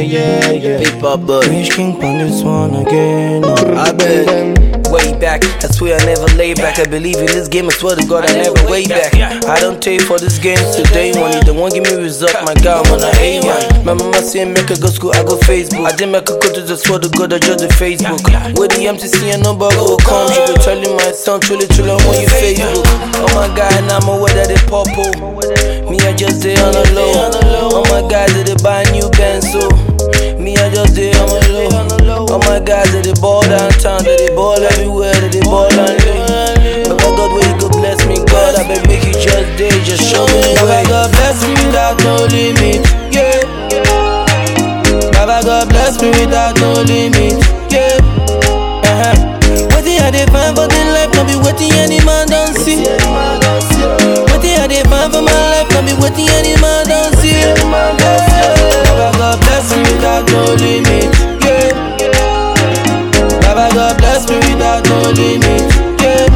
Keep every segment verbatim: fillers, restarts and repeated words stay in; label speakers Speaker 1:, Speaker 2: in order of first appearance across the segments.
Speaker 1: yeah, yeah.
Speaker 2: Paper boy.
Speaker 1: Rich King on this one again. No.
Speaker 2: I bet. Way back, I swear I never lay back. I believe in this game, I swear to God I never way back. I don't pay for this game today money. They won't give me result, my God, when I hate man. My mama say make a go school, I go Facebook. I didn't make a go to the swear to God, I just the Facebook. With the M T C and nobody will come. You be telling my son, truly, truly, I'm on your Facebook. Oh my God, now I'm aware that they purple. Me, I just stay on the low. Oh my God, did they buy a new Benz, so me, I just stay on the low. Oh my God, did they ball downtown, did they ball everywhere, did they ball on low. But God, where you go bless me, God, I beg make you just day, just show me the way.
Speaker 1: Baba God bless me without no limit, yeah. Baba God bless me without no limit, yeah. Uh-huh. Waiting I dey find for the life, no be waiting any man don't see. Waiting I dey find for my life, no be waiting any man don't see. Baba God bless me without no limit, yeah. Baba God bless me without no limit, yeah.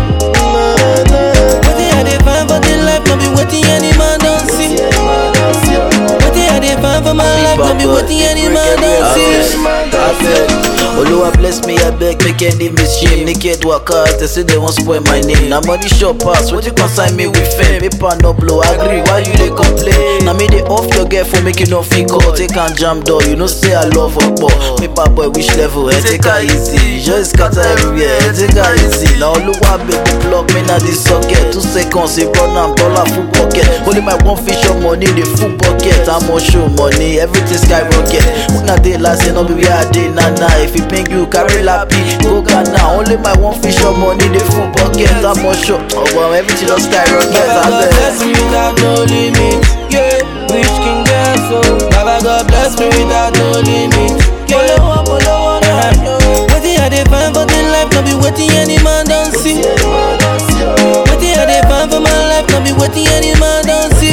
Speaker 1: Waiting I dey find for the life, no be waiting any man don't see. Waiting I dey find for my life, no be waiting any man don't see.
Speaker 2: Oluwa bless me, I beg, make any mischief. Naked workers, they say they won't spoil my name. Now money shop pass, what you consign me with fame? Paper no blow, agree, why you they complain? Now me they off your girl for making no fake call. Take and jam door, you know say I love her boy. Paper boy, which level? Hey, take her easy, just scatter everywhere, hey, take her easy. Now Oluwa beg the plug, me now this socket. Two seconds, it run am dollar full pocket. Only my one fish of money, the full bucket. I'm on show money, everything skyrocket. When I did last, you know be where I did, nah nah. If you ping you, carry lappy, go Ghana. Only my one fish of money, the full bucket. I'm on show, oh well, everything just skyrocket.
Speaker 1: Baba God bless me without no limit, yeah. Rich King there, so Baba God bless me without no limit, yeah. Uh-huh. Waiting I dey find for the life, no be waiting any man don't see. Waiting I dey find for my life, no be waiting any man don't see.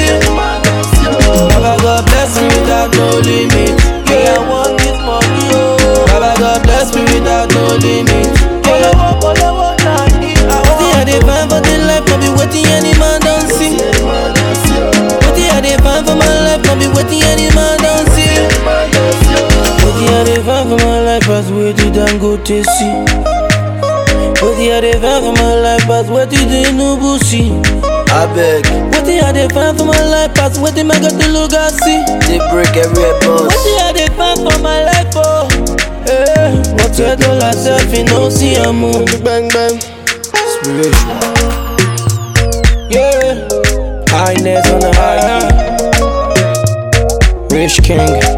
Speaker 1: Baba God bless me without no limit, yeah. I want this money, oh. Baba God bless me without no limit, yeah. Waiting I dey find for the life, no be waiting any man don't see. Waiting I dey find for my life, no be waiting any man don't see. Waiting I dey find for my life, pass waiting and go to see. Waiting I dey find for my life, pass waiting the no see.
Speaker 2: I beg,
Speaker 1: Waiting I dey find for my life, pass waiting I got the look I see.
Speaker 2: they break every boss.
Speaker 1: Waiting I dey find for my life, oh. Hey, what you do yourself, you know see a move. Bang bang,
Speaker 2: Spiritual.
Speaker 1: yeah. Highness on the high. Rich King.